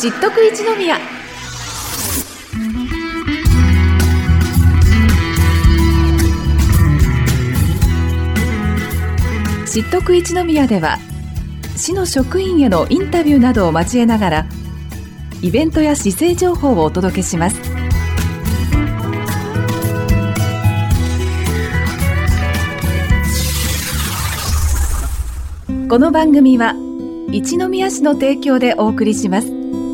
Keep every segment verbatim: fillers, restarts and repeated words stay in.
知っとく一宮。知っとく一宮では、市の職員へのインタビューなどを交えながら、イベントや市政情報をお届けします。この番組は一宮市の提供でお送りします。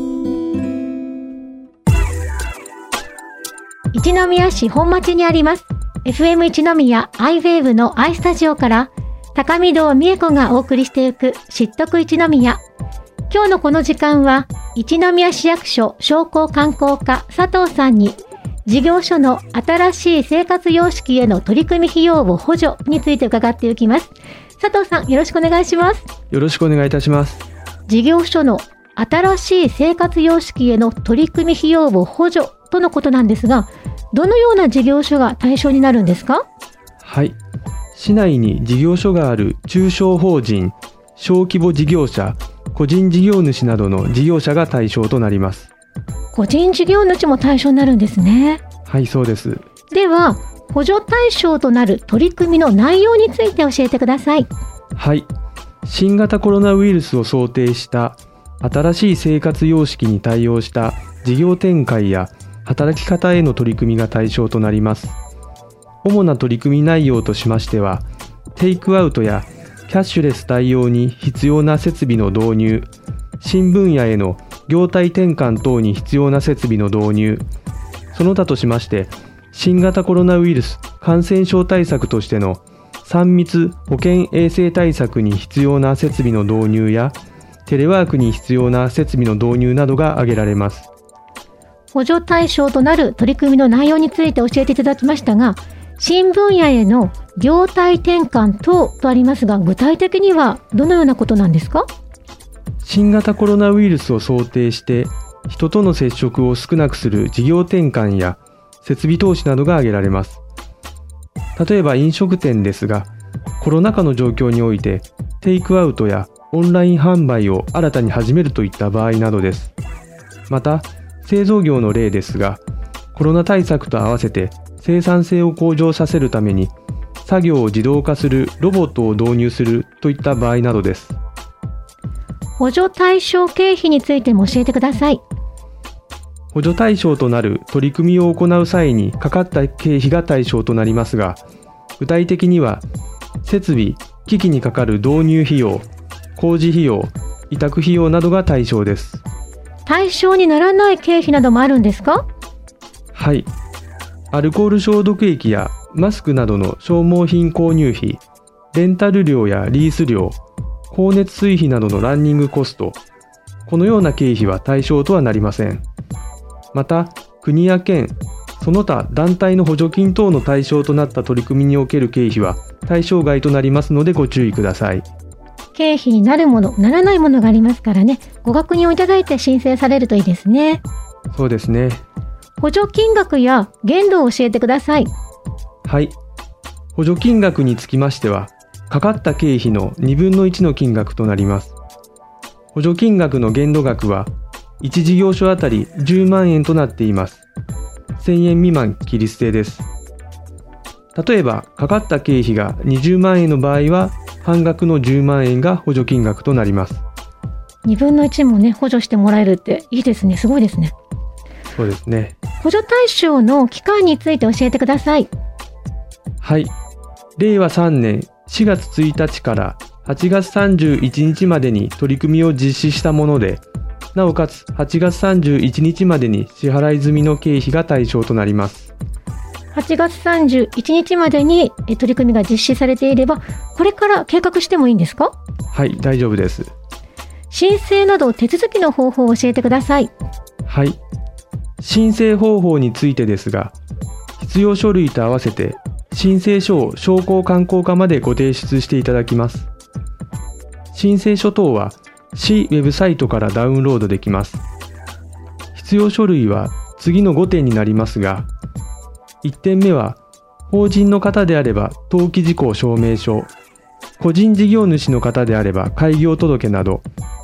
一宮市本町にあります エフエム 一宮 アイウェーブ の アイスタジオから高見堂美恵子がお送りしていく知っとく一宮。今日のこの時間は一宮市役所商工観光課佐藤さんに事業所の新しい生活様式への取り組み費用を補助について伺っていきます。佐藤さん、よろしくお願いします。 よろしくお願いいたします。 事業所の新しい生活様式への取り組み費用を補助とのことなんですが、どのような事業所が対象になるんですか？ はい。市内に事業所がある中小法人、小規模事業者、個人事業主などの事業者が対象となります。 個人事業主も対象になるんですね。 はい、そうです。 では、補助対象となる取り組みの内容について教えてください。 はい。新型コロナウイルスを想定した新しい生活様式に対応した事業展開や働き方への取り組みが対象となります。主な取り組み内容としましては、テイクアウトやキャッシュレス対応に必要な設備の導入、新分野への業態転換等に必要な設備の導入、その他としまして、新型コロナウイルス感染症対策としてのさん密保健衛生対策に必要な設備の導入や、テレワークに必要な設備の導入などが挙げられます。 補助対象となる取り組みの内容について教えていただきましたが、新分野への業態転換等とありますが、具体的にはどのようなことなんですか？ 新型コロナウイルスを想定して人との接触を少なくする事業転換や設備投資などが挙げられます。例えば飲食店ですが、コロナ禍の状況においてテイクアウトやオンライン販売を新たに始めるといった場合などです。また製造業の例ですが、コロナ対策と合わせて生産性を向上させるために作業を自動化するロボットを導入するといった場合などです。 補助対象経費についても教えてください。 補助対象となる取り組みを行う際にかかった経費が対象となりますが、具体的には設備・機器にかかる導入費用、工事費用、委託費用などが対象です。 対象にならない経費などもあるんですか？ はい。アルコール消毒液やマスクなどの消耗品購入費、レンタル料やリース料、光熱水費などのランニングコスト、このような経費は対象とはなりません。また、国や県、その他団体の補助金等の対象となった取り組みにおける経費は対象外となりますのでご注意ください。 経費になるもの、ならないものがありますからね、ご確認をいただいて申請されるといいですね。 そうですね。 補助金額や限度を教えてください。 はい。補助金額につきましては、かかった経費のにぶんのいちの金額となります。補助金額の限度額はいち事業所あたりじゅうまんえんとなっています。せんえん未満切り捨てです。例えば、かかった経費がにじゅうまんえんの場合は、半額のじゅうまんえんが補助金額となります。 にぶんのいちもね、補助してもらえるっていいですね。すごいですね。 そうですね。 補助対象の期間について教えてください。 はい。れいわさんねんしがつついたちからはちがつさんじゅういちにちまでに取り組みを実施したもので、なおかつはちがつさんじゅういちにちまでに支払い済みの経費が対象となります。 はちがつさんじゅういちにちまでに取り組みが実施されていれば、これから計画してもいいんですか？ はい、大丈夫です。 申請など手続きの方法を教えてください。 はい。申請方法についてですが、必要書類と合わせて申請書を商工観光課までご提出していただきます。申請書等は市ウェブサイトからダウンロードできます。必要書類は次のごてんになりますが、いってんめは法人の方であれば登記事項証明書、個人事業主の方であれば開業届など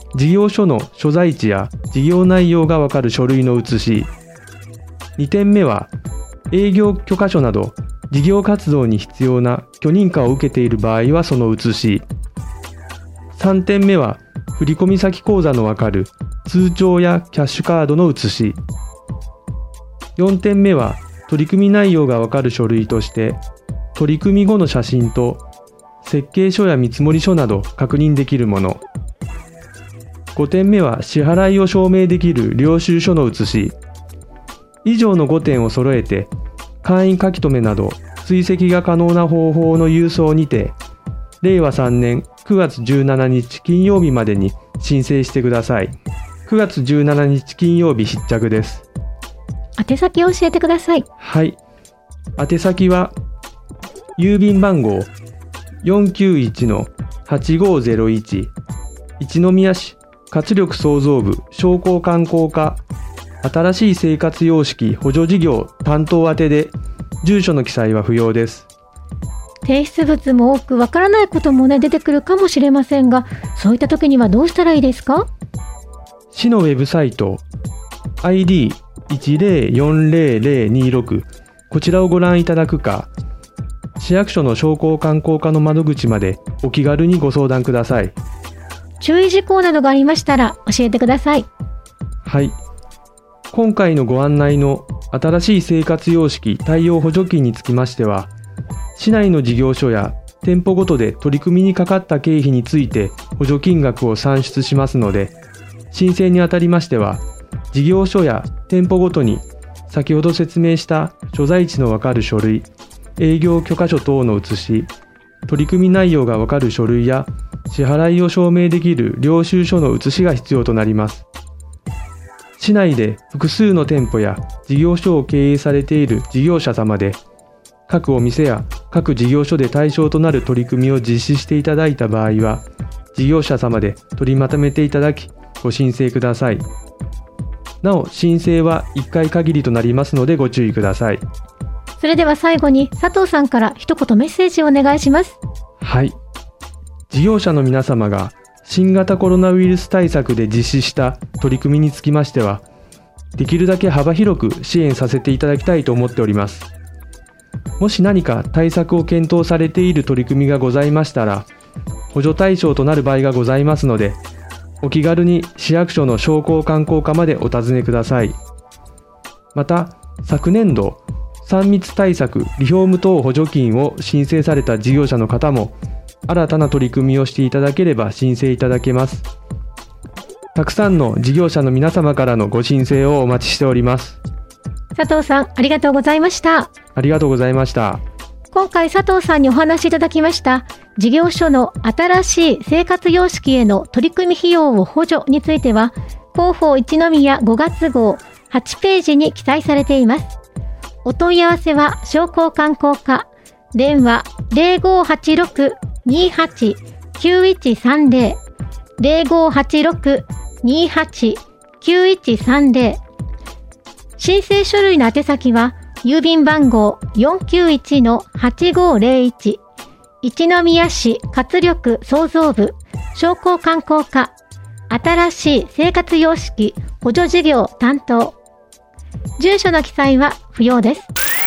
事業所の所在地や事業内容がわかる書類の写し。にてんめは営業許可書など事業活動に必要な許認可を受けている場合はその写し。さんてんめは振込先口座のわかる通帳やキャッシュカードの写し。よんてんめは取り組み内容がわかる書類として取り組み後の写真と設計書や見積書など確認できるもの。ごてんめは支払いを証明できる領収書の写し。以上のごてんを揃えて簡易書き留めなど追跡が可能な方法の郵送にてれいわさんねんくがつじゅうしちにち金曜日までに申請してください。くがつじゅうしちにち金曜日必着です。 宛先を教えてください。 はい。宛先は郵便番号 よんきゅういちのはちごゼロいち 一宮市活力創造部商工観光課新しい生活様式補助事業担当宛てで住所の記載は不要です。 提出物も多くわからないこともね出てくるかもしれませんが、そういった時にはどうしたらいいですか？ 市のウェブサイト アイディーいちゼロよんゼロゼロにろく こちらをご覧いただくか、市役所の商工観光課の窓口までお気軽にご相談ください。 注意事項などがありましたら教えてください。 はい。今回のご案内の新しい生活様式対応補助金につきましては、市内の事業所や店舗ごとで取り組みにかかった経費について補助金額を算出しますので、申請にあたりましては、事業所や店舗ごとに先ほど説明した所在地のわかる書類、営業許可書等の写し、取り組み内容がわかる書類や支払いを証明できる領収書の写しが必要となります。市内で複数の店舗や事業所を経営されている事業者様で、各お店や各事業所で対象となる取り組みを実施していただいた場合は、事業者様で取りまとめていただき、ご申請ください。なお、申請はいっかい限りとなりますのでご注意ください。 それでは最後に佐藤さんから一言メッセージをお願いします。 はい。事業者の皆様が新型コロナウイルス対策で実施した取り組みにつきましては、できるだけ幅広く支援させていただきたいと思っております。もし何か対策を検討されている取り組みがございましたら、補助対象となる場合がございますので、お気軽に市役所の商工観光課までお尋ねください。また、昨年度、さん密対策リフォーム等補助金を申請された事業者の方も、新たな取り組みをしていただければ申請いただけます。たくさんの事業者の皆様からのご申請をお待ちしております。 佐藤さん、ありがとうございました。 ありがとうございました。 今回佐藤さんにお話しいただきました事業所の新しい生活様式への取り組み費用を補助については、広報一宮ごがつ号はちページに記載されています。お問い合わせは商工観光課、電話 ゼロごはちろく にはち きゅういちさんゼロ ゼロごはちろく にはち きゅういちさんゼロ。申請書類の宛先は郵便番号 よんきゅういちのはちごゼロいち 一宮市活力創造部商工観光課新しい生活様式補助事業担当。住所の記載は不要です。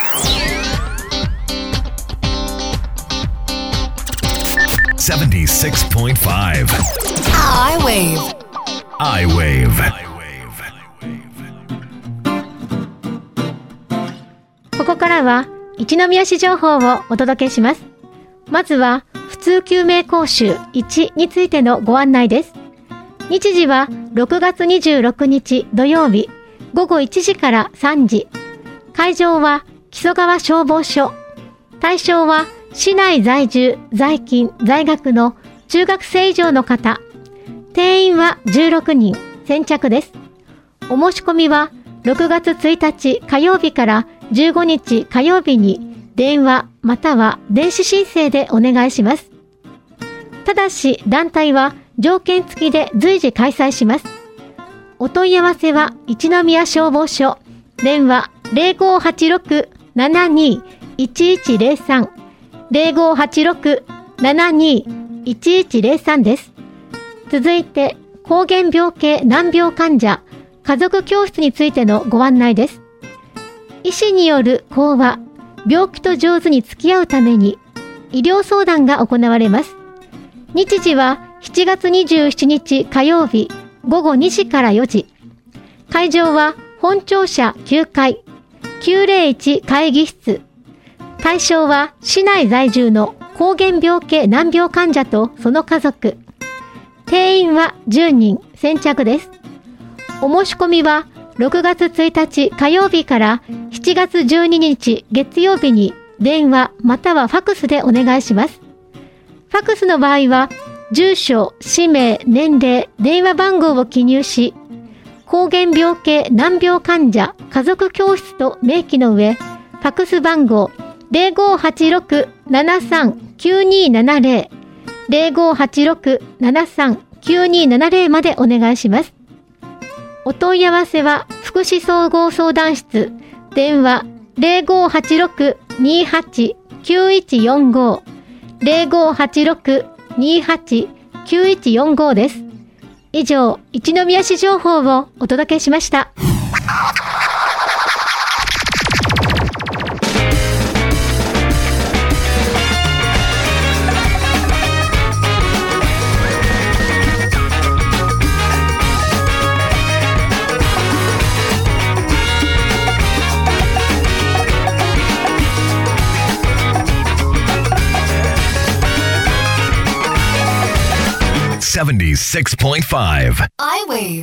セブンティーシックスポイントファイブ iWave iWave。 ここからは一宮市情報をお届けします。まずは普通救命講習いちについてのご案内です。日時はろくがつにじゅうろくにち土曜日ごごいちじからさんじ。会場は木曽川消防署。対象は市内在住、在勤、在学の中学生以上の方。定員はじゅうろくにん。先着です。お申し込みはろくがつついたち火曜日からじゅうごにち火曜日に電話または電子申請でお願いします。ただし団体は条件付きで随時開催します。お問い合わせは一宮消防署、電話 ゼロごはちろく ななに いちいちゼロさん ゼロごはちろく ななに いちいちゼロさんです。続いて膠原病系難病患者家族教室についてのご案内です。医師による講話、病気と上手に付き合うために医療相談が行われます。日時はしちがつにじゅうしちにち火曜日ごごにじからよじ。会場は本庁舎きゅうかいきゅうぜろいち会議室。対象は市内在住の膠原病系難病患者とその家族。定員はじゅうにん、先着です。お申し込みはろくがつついたち火曜日からしちがつじゅうににち月曜日に電話またはファクスでお願いします。ファクスの場合は住所、氏名、年齢、電話番号を記入し、膠原病系難病患者家族教室と明記の上、ファクス番号 ゼロごはちろく ななさん きゅうにななゼロ ゼロごはちろく ななさん きゅうにななゼロ までお願いします。お問い合わせは福祉総合相談室電話 ゼロごはちろく にはち きゅういちよんご ゼロごはちろく にはち きゅういちよんご です。以上、一宮市情報をお届けしました。 セブンティーシックスポイントファイブ I-Wave。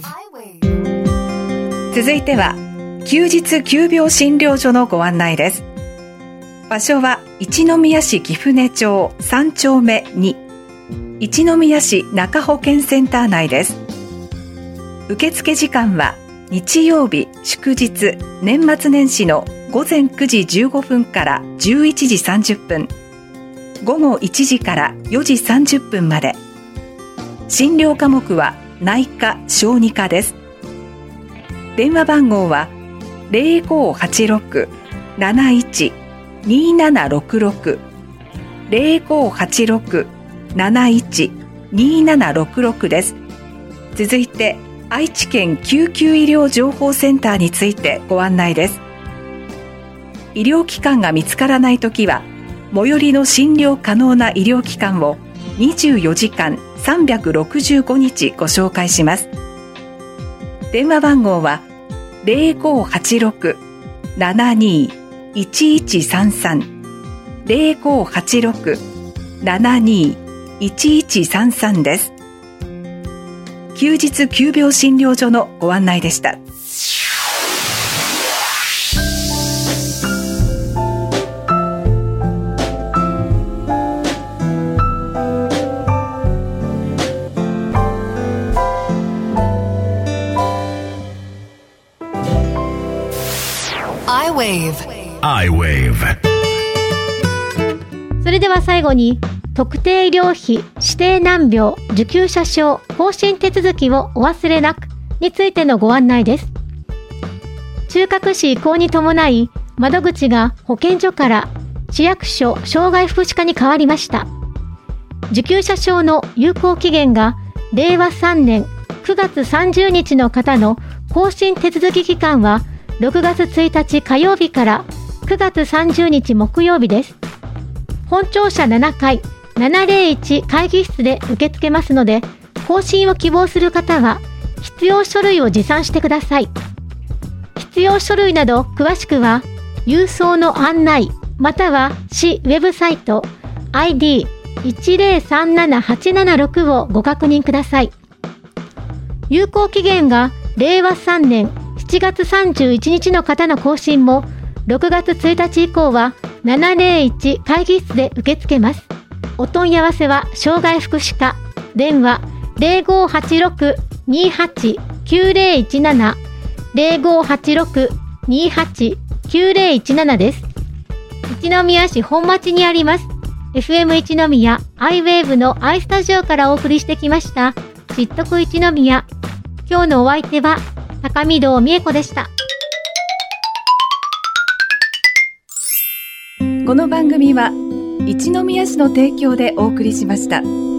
続いては休日急病診療所のご案内です。場所は一宮市貴船町さんちょうめに、一宮市中保健センター内です。受付時間は日曜日、祝日、年末年始のごぜんくじじゅうごふんからじゅういちじさんじゅっぷん、ごごいちじからよじさんじゅっぷんまで。診療科目は内科・小児科です。電話番号は ゼロごはちろく なないち にななろくろく ゼロごはちろく なないち にななろくろく です。続いて愛知県救急医療情報センターについてご案内です。医療機関が見つからないときは最寄りの診療可能な医療機関をにじゅうよじかんさんびゃくろくじゅうごにちご紹介します。電話番号は ゼロごはちろく ななにいちいちさんさん ゼロごはちろく ななにいちいちさんさん です。休日急病診療所のご案内でした。 I-Wave。 I-Wave。 それでは最後に、特定医療費指定難病受給者証更新手続きをお忘れなくについてのご案内です。中核市移行に伴い、窓口が保健所から市役所障害福祉課に変わりました。受給者証の有効期限がれいわさんねんくがつさんじゅうにちの方の更新手続き期間はろくがつついたち火曜日からくがつさんじゅうにち木曜日です。本庁舎ななかいななぜろいち会議室で受け付けますので、更新を希望する方は必要書類を持参してください。必要書類など詳しくは郵送の案内または市ウェブサイト アイディーいちぜろさんななはちななろく をご確認ください。有効期限がれいわさんねんしちがつさんじゅういちにちの方の更新もろくがつついたち以降はななぜろいち会議室で受け付けます。お問い合わせは障害福祉課電話 ゼロごはちろく にはち きゅうぜろいちなな ゼロごはちろく にはち きゅうぜろいちなな です。一宮市本町にあります エフエム 一宮 I-Wave の I スタジオからお送りしてきました知っとく一宮。今日のお相手は高見堂美恵子でした。 この番組は一宮市の提供でお送りしました。